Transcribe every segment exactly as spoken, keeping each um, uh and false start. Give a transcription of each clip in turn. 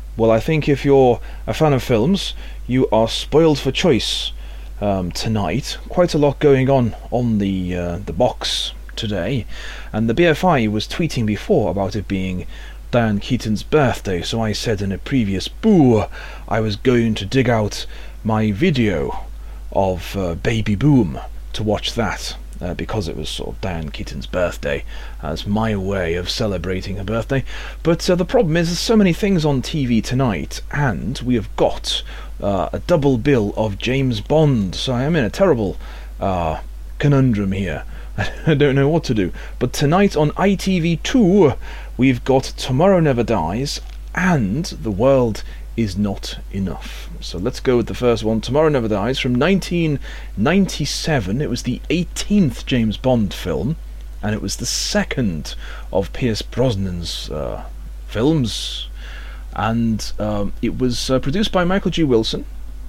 Well, I think if you're a fan of films, you are spoiled for choice um, tonight. Quite a lot going on on the uh, the box today, and the B F I was tweeting before about it being Diane Keaton's birthday, so I said in a previous boo I was going to dig out my video of uh, Baby Boom to watch that. Uh, because it was sort of Diane Keaton's birthday, as my way of celebrating her birthday. But uh, the problem is there's so many things on T V tonight, and we have got uh, a double bill of James Bond, so I am in a terrible uh, conundrum here. I don't know what to do. But tonight on I T V two, we've got Tomorrow Never Dies and The World Is Not Enough. So let's go with the first one, Tomorrow Never Dies, from nineteen ninety-seven. It was the eighteenth James Bond film, and it was the second of Pierce Brosnan's uh, films, and um, it was uh, produced by Michael G. Wilson,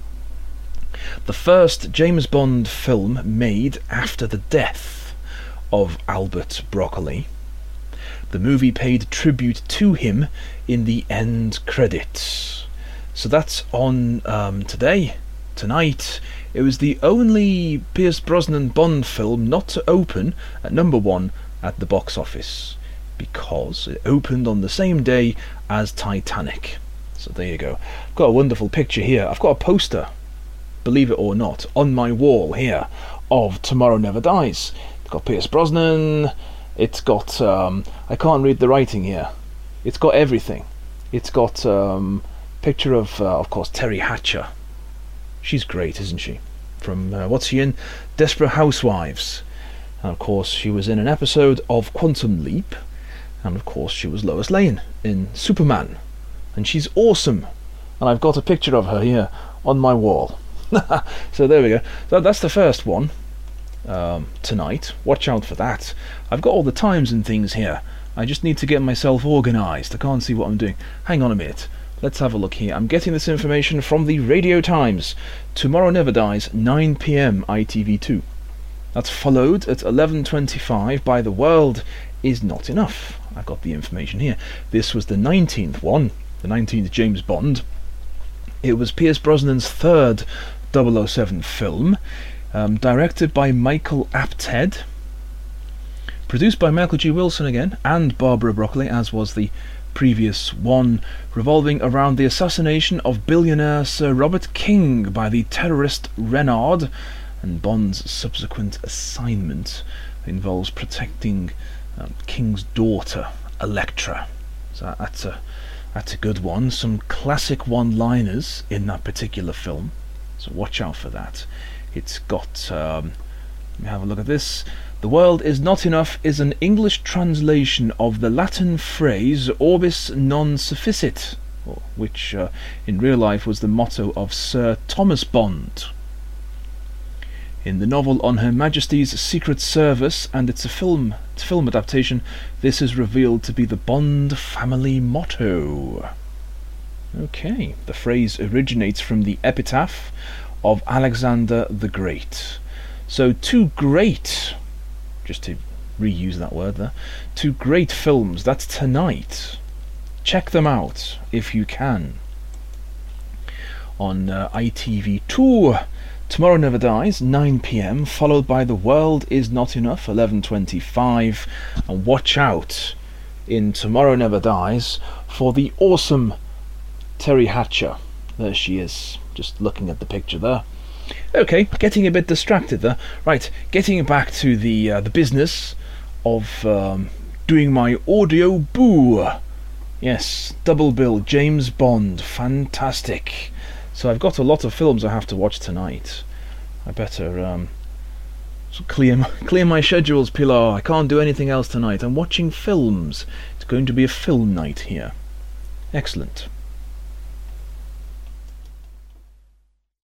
the first James Bond film made after the death of Albert Broccoli. The movie paid tribute to him in the end credits. So that's on um, today, tonight. It was the only Pierce Brosnan Bond film not to open at number one at the box office, because it opened on the same day as Titanic. So there you go. I've got a wonderful picture here. I've got a poster, believe it or not, on my wall here of Tomorrow Never Dies. It's got Pierce Brosnan. It's got, um, I can't read the writing here. It's got everything. It's got um, picture of, uh, of course, Terry Hatcher. She's great, isn't she? From, uh, what's she in? Desperate Housewives. And of course, she was in an episode of Quantum Leap. And of course, she was Lois Lane in Superman. And she's awesome. And I've got a picture of her here on my wall. So there we go. So that's the first one. Um, tonight. Watch out for that. I've got all the times and things here. I just need to get myself organised. I can't see what I'm doing. Hang on a minute. Let's have a look here. I'm getting this information from the Radio Times. Tomorrow Never Dies, nine p m I T V two. That's followed at eleven twenty-five by The World Is Not Enough. I've got the information here. This was the nineteenth one, the nineteenth James Bond. It was Pierce Brosnan's third double oh seven film. Um, directed by Michael Apted, produced by Michael G. Wilson again, and Barbara Broccoli, as was the previous one, revolving around the assassination of billionaire Sir Robert King by the terrorist Renard, and Bond's subsequent assignment involves protecting um, King's daughter, Electra. So that's a, that's a good one. Some classic one-liners in that particular film, so watch out for that. It's got, um, let me have a look at this. The World Is Not Enough is an English translation of the Latin phrase Orbis non sufficit, which uh, in real life was the motto of Sir Thomas Bond. In the novel On Her Majesty's Secret Service, and it's a film, it's a film adaptation, this is revealed to be the Bond family motto. Okay, the phrase originates from the epitaph of Alexander the Great. So two great, just to reuse that word there, two great films, that's tonight. Check them out if you can. On uh, I T V two, Tomorrow Never Dies, nine p m, followed by The World Is Not Enough, eleven twenty-five. And watch out in Tomorrow Never Dies for the awesome Terry Hatcher. There she is, just looking at the picture there. Okay, getting a bit distracted there. Right, getting back to the uh, the business of um, doing my audio boo. Yes, double bill, James Bond, fantastic. So I've got a lot of films I have to watch tonight. I better um, clear my, clear my schedules, Pilar. I can't do anything else tonight. I'm watching films. It's going to be a film night here. Excellent.